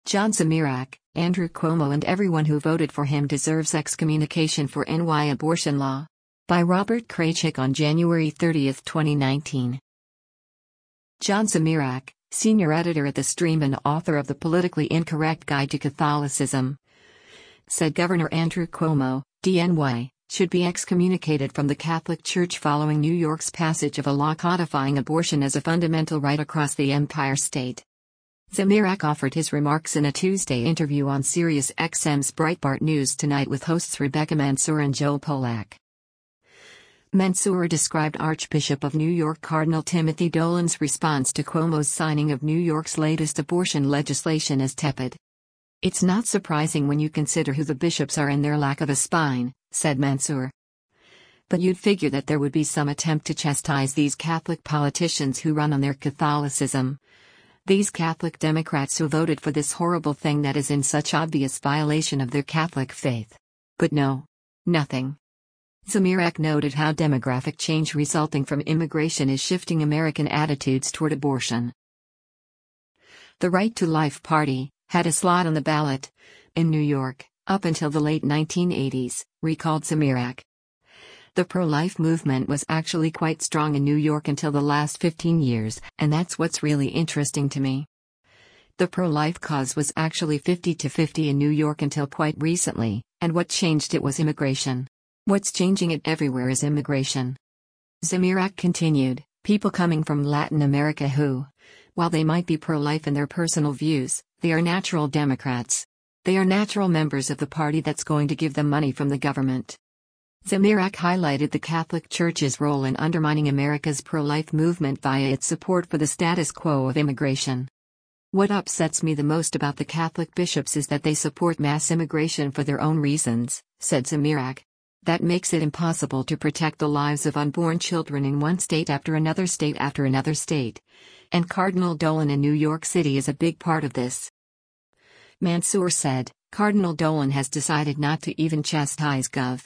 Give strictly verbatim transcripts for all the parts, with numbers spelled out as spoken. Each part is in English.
John Zmirak, Andrew Cuomo and everyone who voted for him deserves excommunication for N Y abortion law. By Robert Kraychik on January thirtieth, twenty nineteen. John Zmirak, senior editor at The Stream and author of The Politically Incorrect Guide to Catholicism, said Governor Andrew Cuomo, D N Y, should be excommunicated from the Catholic Church following New York's passage of a law codifying abortion as a fundamental right across the Empire State. Zmirak offered his remarks in a Tuesday interview on Sirius X M's Breitbart News Tonight with hosts Rebecca Mansour and Joel Pollack. Mansour described Archbishop of New York Cardinal Timothy Dolan's response to Cuomo's signing of New York's latest abortion legislation as tepid. "It's not surprising when you consider who the bishops are and their lack of a spine," said Mansour. "But you'd figure that there would be some attempt to chastise these Catholic politicians who run on their Catholicism. These Catholic Democrats who voted for this horrible thing that is in such obvious violation of their Catholic faith. But no. Nothing." Zmirak noted how demographic change resulting from immigration is shifting American attitudes toward abortion. The Right to Life Party had a slot on the ballot in New York up until the late nineteen eighties, recalled Zmirak. The pro-life movement was actually quite strong in New York until the last fifteen years, and that's what's really interesting to me. The pro-life cause was actually fifty to fifty in New York until quite recently, and what changed it was immigration. What's changing it everywhere is immigration. Zmirak continued, people coming from Latin America who, while they might be pro-life in their personal views, they are natural Democrats. They are natural members of the party that's going to give them money from the government. Zmirak highlighted the Catholic Church's role in undermining America's pro-life movement via its support for the status quo of immigration. "What upsets me the most about the Catholic bishops is that they support mass immigration for their own reasons," said Zmirak. "That makes it impossible to protect the lives of unborn children in one state after another state after another state. And Cardinal Dolan in New York City is a big part of this." Mansour said, Cardinal Dolan has decided not to even chastise Gov.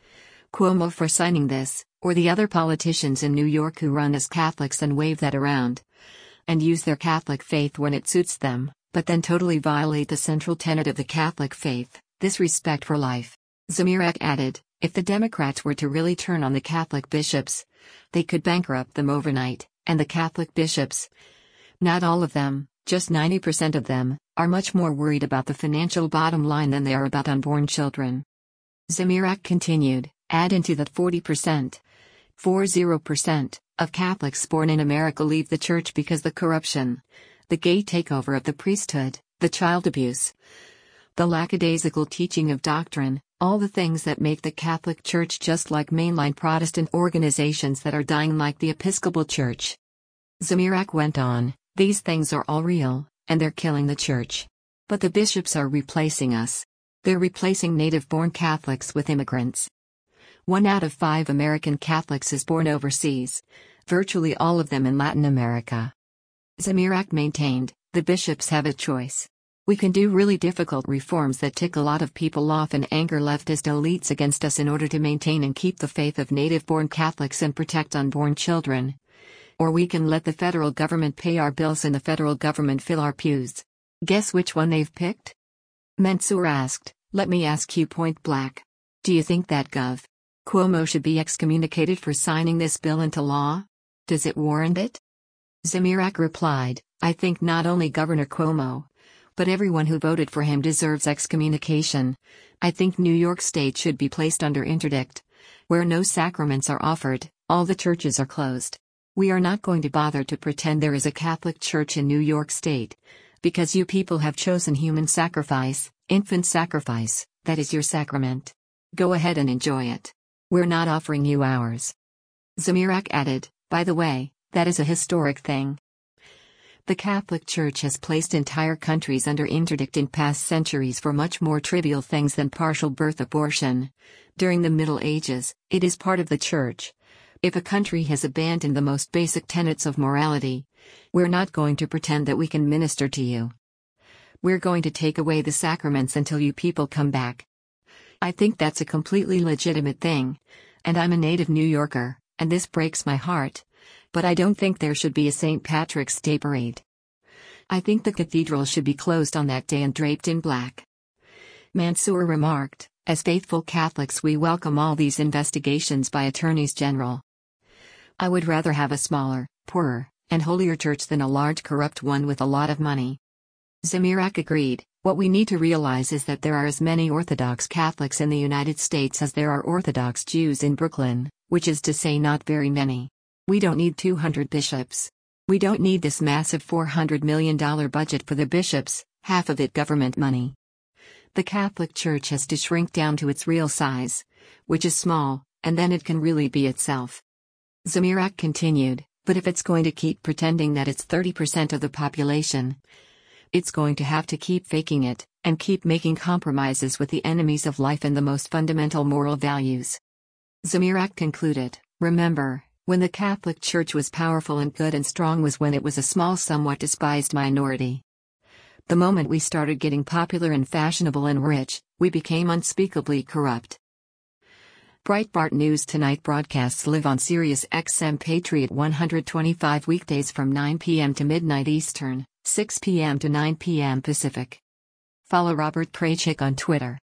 Cuomo for signing this, or the other politicians in New York who run as Catholics and wave that around and use their Catholic faith when it suits them, but then totally violate the central tenet of the Catholic faith, this respect for life. Zmirak added, if the Democrats were to really turn on the Catholic bishops, they could bankrupt them overnight, and the Catholic bishops, not all of them, just ninety percent of them, are much more worried about the financial bottom line than they are about unborn children. Zmirak continued, add into that forty percent, forty percent, of Catholics born in America leave the church because the corruption, the gay takeover of the priesthood, the child abuse, the lackadaisical teaching of doctrine, all the things that make the Catholic Church just like mainline Protestant organizations that are dying like the Episcopal Church. Zmirak went on, these things are all real, and they're killing the church. But the bishops are replacing us. They're replacing native-born Catholics with immigrants. One out of five American Catholics is born overseas, virtually all of them in Latin America. Zmirak maintained, the bishops have a choice. We can do really difficult reforms that tick a lot of people off and anger leftist elites against us in order to maintain and keep the faith of native-born Catholics and protect unborn children. Or we can let the federal government pay our bills and the federal government fill our pews. Guess which one they've picked? Mansour asked, let me ask you point blank. Do you think that Gov. Cuomo should be excommunicated for signing this bill into law? Does it warrant it? Zmirak replied, I think not only Governor Cuomo, but everyone who voted for him deserves excommunication. I think New York State should be placed under interdict, where no sacraments are offered, all the churches are closed. We are not going to bother to pretend there is a Catholic Church in New York State, because you people have chosen human sacrifice, infant sacrifice, that is your sacrament. Go ahead and enjoy it. We're not offering you ours. Zmirak added, by the way, that is a historic thing. The Catholic Church has placed entire countries under interdict in past centuries for much more trivial things than partial birth abortion. During the Middle Ages, it is part of the Church. If a country has abandoned the most basic tenets of morality, we're not going to pretend that we can minister to you. We're going to take away the sacraments until you people come back. I think that's a completely legitimate thing, and I'm a native New Yorker, and this breaks my heart, but I don't think there should be a Saint Patrick's Day parade. I think the cathedral should be closed on that day and draped in black. Mansour remarked, as faithful Catholics we welcome all these investigations by attorneys general. I would rather have a smaller, poorer, and holier church than a large corrupt one with a lot of money. Zmirak agreed, what we need to realize is that there are as many Orthodox Catholics in the United States as there are Orthodox Jews in Brooklyn, which is to say not very many. We don't need two hundred bishops. We don't need this massive four hundred million dollars budget for the bishops, half of it government money. The Catholic Church has to shrink down to its real size, which is small, and then it can really be itself. Zmirak continued, but if it's going to keep pretending that it's thirty percent of the population, it's going to have to keep faking it, and keep making compromises with the enemies of life and the most fundamental moral values. Zmirak concluded, remember, when the Catholic Church was powerful and good and strong was when it was a small, somewhat despised minority. The moment we started getting popular and fashionable and rich, we became unspeakably corrupt. Breitbart News Tonight broadcasts live on Sirius X M Patriot one twenty-five weekdays from nine p m to midnight Eastern, six p m to nine p m Pacific. Follow Robert Kraychik on Twitter.